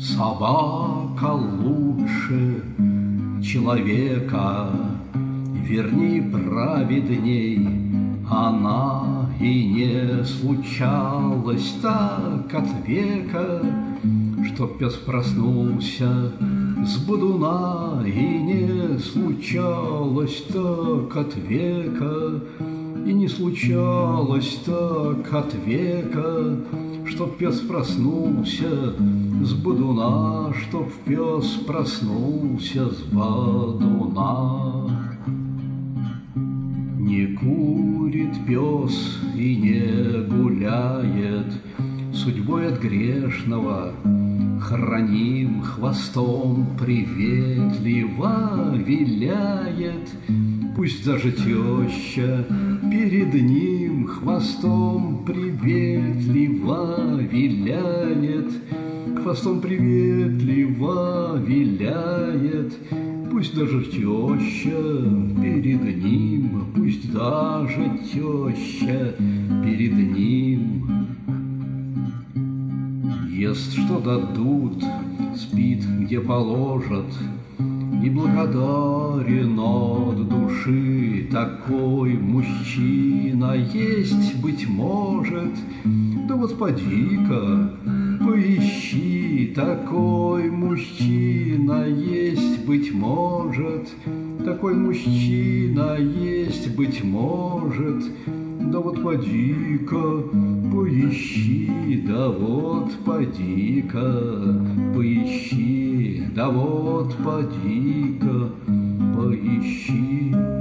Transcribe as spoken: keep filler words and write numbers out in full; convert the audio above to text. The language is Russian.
Собака лучше человека, верней, праведней. Она и не случалась так от века, чтоб пес проснулся с бодуна, и не случалось так от века, и не случалось так от века, чтоб пес проснулся с бодуна, чтоб пес проснулся с бодуна. Не курит пес и не гуляет, судьбой от грешного храним, хвостом приветливо виляет. Пусть даже теща перед ним хвостом приветливо виляет, хвостом приветливо виляет. Пусть даже теща перед ним, пусть даже теща перед ним. Ест, что дадут, спит, где положат, и благодарен от души. Такой мужчина есть, быть может. Да вот поди-ка, поищи. Такой мужчина есть, быть может. Такой мужчина есть, быть может. Да вот поди-ка, поищи, да вот поди-ка, поищи, да вот поди-ка, поищи.